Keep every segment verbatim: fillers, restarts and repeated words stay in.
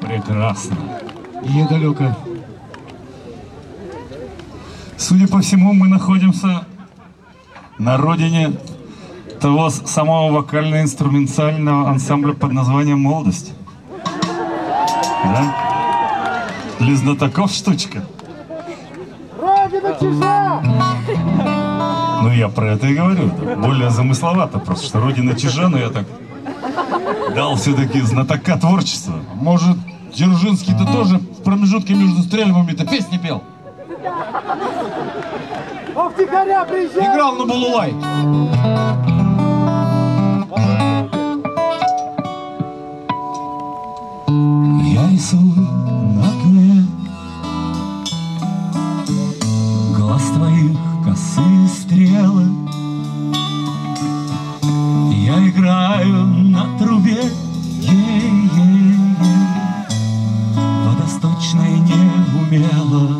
Прекрасно. Недалеко. Судя по всему, мы находимся на родине того самого вокально-инструментального ансамбля под названием «Молодость». Да? Для знатоков штучка. Родина чижа! Ну, я про это и говорю. Да. Более замысловато просто, что родина чижа, но я так дал все-таки знатока творчества. Может, Дзержинский-то тоже в промежутке между стрельбами-то песни пел? Он втихаря приезжает! Играл на балулай. Я рисую на окне глаз твоих косые стрелы. Я играю на трубе, е-е-е, водосточной неумело.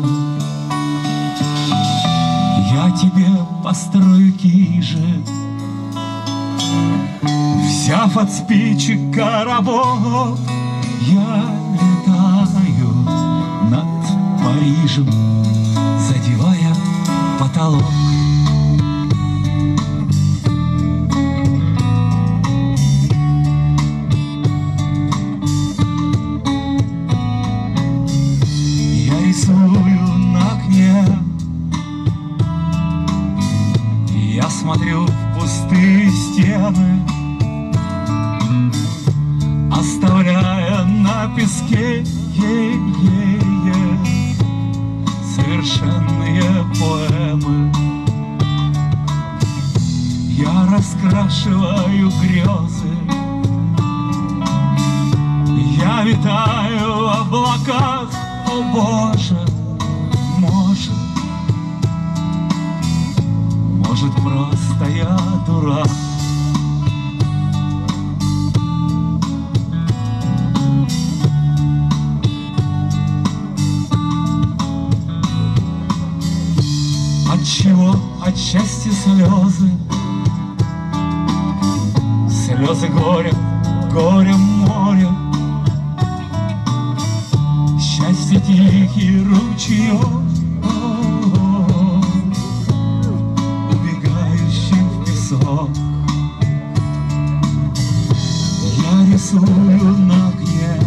Я тебе построю киже, взяв от спичек коробок. Я летаю над Парижем, задевая потолок. Я рисую на окне, я смотрю в пустые стены, оставляя на песке е-е-е совершенные поэмы. Я раскрашиваю грезы, я витаю в облаках. О Боже, может, может, просто я дурак. Отчего отчасти слезы, слезы горя, горем море, счастье тихий ручеек, убегающий в песок. Я рисую на окне,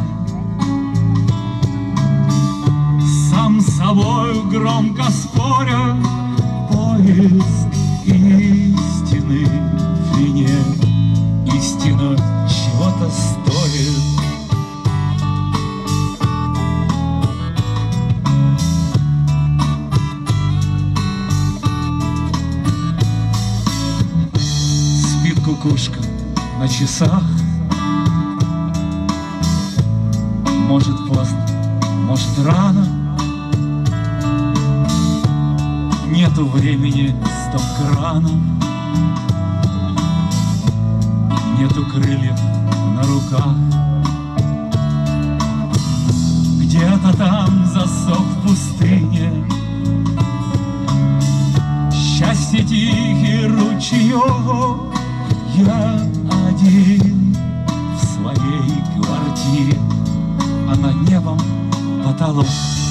сам с собою громко споря, поиск истины в вине. Истина чего-то стоит. Спит кукушка на часах, может поздно, может рано. Нету времени стоп-крана, нету крыльев на руках. Где-то там засох в пустыне счастье тихий ручеек. Я один в своей квартире, а над небом потолок.